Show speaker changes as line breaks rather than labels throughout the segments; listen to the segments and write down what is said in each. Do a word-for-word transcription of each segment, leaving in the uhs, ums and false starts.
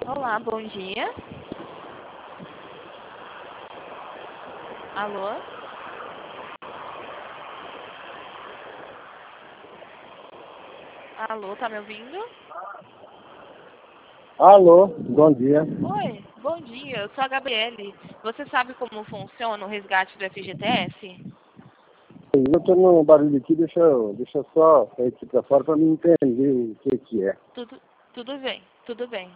Olá, bom dia. Alô? Alô, tá me ouvindo?
Alô, bom dia.
Oi, bom dia, eu sou a Gabriele. Você sabe como funciona o resgate do F G T S?
Eu tô no barulho aqui, deixa eu, deixa eu só sair aqui pra fora pra me entender o que que é.
Tudo, tudo bem, tudo bem.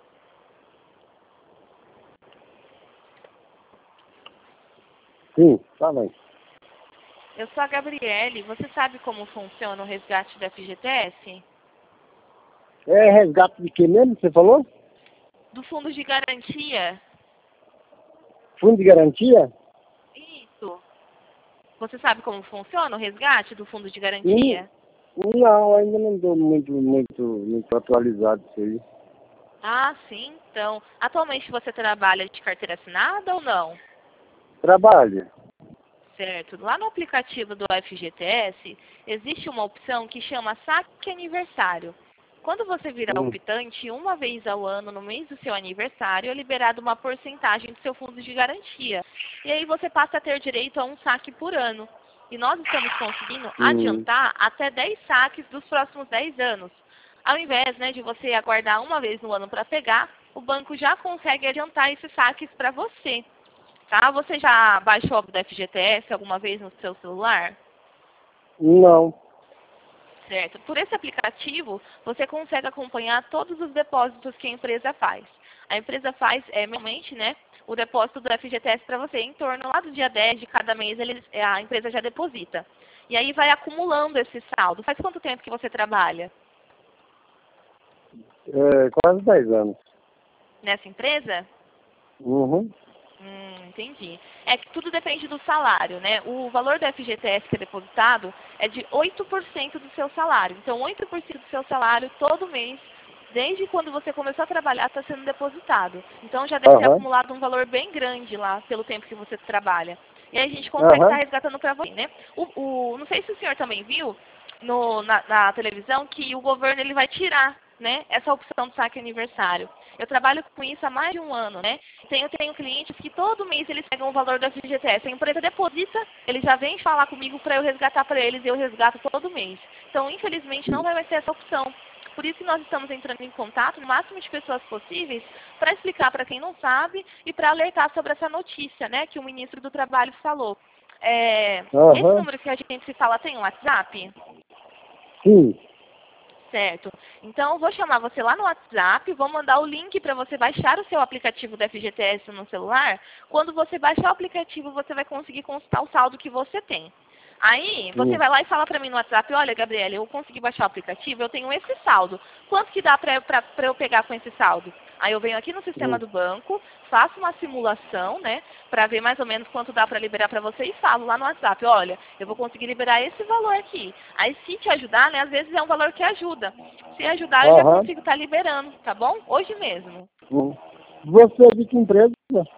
Sim, fala aí.
Eu sou a Gabriele. Você sabe como funciona o resgate do F G T S?
É resgate de quê mesmo, você falou?
Do fundo de garantia?
Fundo de garantia?
Isso. Você sabe como funciona o resgate do fundo de
Hum,
garantia?
não, ainda não estou muito, muito, muito atualizado isso aí.
Ah, sim, então. Atualmente você trabalha de carteira assinada ou não?
Trabalha.
Certo. Lá no aplicativo do F G T S, existe uma opção que chama Saque Aniversário. Quando você virar
Hum,
optante, uma vez ao ano, no mês do seu aniversário, é liberado uma porcentagem do seu fundo de garantia. E aí você passa a ter direito a um saque por ano. E nós estamos conseguindo
hum,
adiantar até dez saques dos próximos dez anos. Ao invés, né, de você aguardar uma vez no ano para pegar, o banco já consegue adiantar esses saques para você. Tá? Você já baixou o app da F G T S alguma vez no seu celular?
não.
Certo. Por esse aplicativo, você consegue acompanhar todos os depósitos que a empresa faz. A empresa faz, é, realmente, né, o depósito do F G T S para você. Em torno lá do dia dez de cada mês, eles, a empresa já deposita. E aí vai acumulando esse saldo. Faz quanto tempo que você trabalha
É, quase dez anos.
nessa empresa?
Uhum.
Hum, entendi. É que tudo depende do salário, né? O valor do F G T S que é depositado é de oito por cento do seu salário. Então, oito por cento do seu salário todo mês, desde quando você começou a trabalhar, está sendo depositado. Então, já deve ter
Aham,
acumulado um valor bem grande lá pelo tempo que você trabalha. E aí a gente consegue estar
aham.
resgatando para você, né? O, o, não sei se o senhor também viu no, na, na televisão que o governo ele vai tirar, né, essa opção do saque aniversário. Eu trabalho com isso há mais de um ano, né? Tenho, tenho clientes que todo mês eles pegam o valor da F G T S. A empresa deposita, eles já vêm falar comigo para eu resgatar para eles e eu resgato todo mês. Então, infelizmente, não vai mais ter essa opção. Por isso que nós estamos entrando em contato no máximo de pessoas possíveis para explicar para quem não sabe e para alertar sobre essa notícia, né, que o ministro do Trabalho falou. É, esse
Aham.
número que a gente se fala tem um WhatsApp?
Sim.
Certo. Então, eu vou chamar você lá no WhatsApp, vou mandar o link para você baixar o seu aplicativo do F G T S no celular. Quando você baixar o aplicativo, você vai conseguir consultar o saldo que você tem. Aí, você
Hum.
vai lá e fala para mim no WhatsApp, olha, Gabriela, eu consegui baixar o aplicativo, eu tenho esse saldo. Quanto que dá para eu pegar com esse saldo? Aí eu venho aqui no sistema
Hum.
do banco, faço uma simulação, né, para ver mais ou menos quanto dá para liberar para você e falo lá no WhatsApp, olha, eu vou conseguir liberar esse valor aqui. Aí se te ajudar, né, às vezes é um valor que ajuda. Se ajudar, eu já
Aham.
consigo estar liberando, tá bom? Hoje mesmo.
Hum. Você é de que empresa?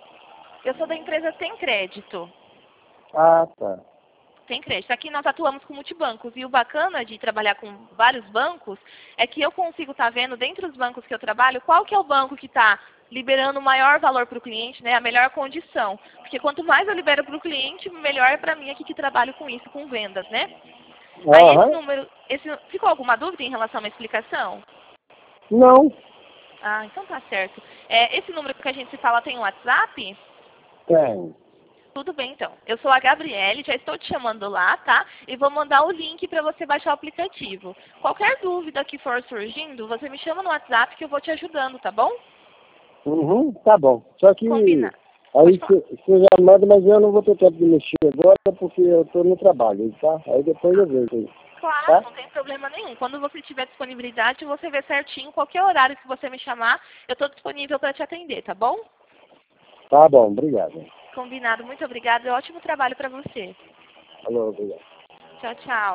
Eu sou da empresa Tem Crédito.
Ah, tá.
Tem crédito. Aqui nós atuamos com multibancos. E o bacana de trabalhar com vários bancos é que eu consigo estar vendo, dentre os bancos que eu trabalho, qual que é o banco que está liberando o maior valor para o cliente, né, a melhor condição. Porque quanto mais eu libero para o cliente, melhor é para mim aqui que trabalho com isso, com vendas, né? Aí esse
Aham.
número, esse, ficou alguma dúvida em relação a uma explicação?
Não.
Ah, então tá certo. É, esse número que a gente se fala tem um WhatsApp?
Tem.
Tudo bem, então. Eu sou a Gabriele, já estou te chamando lá, tá? E vou mandar o link para você baixar o aplicativo. Qualquer dúvida que for surgindo, você me chama no WhatsApp que eu vou te ajudando, tá bom?
Uhum, tá bom. Só que
Combina. Pode
aí
falar.
você já manda, mas eu não vou ter tempo de mexer agora porque eu tô no trabalho, tá? Aí depois eu vejo aí,
Claro,
tá?
não tem problema nenhum. Quando você tiver disponibilidade, você vê certinho, qualquer horário que você me chamar, eu estou disponível para te atender, tá bom?
Tá bom, obrigado.
Combinado. Muito obrigada. Ótimo trabalho para você.
Falou, obrigado.
Tchau, tchau.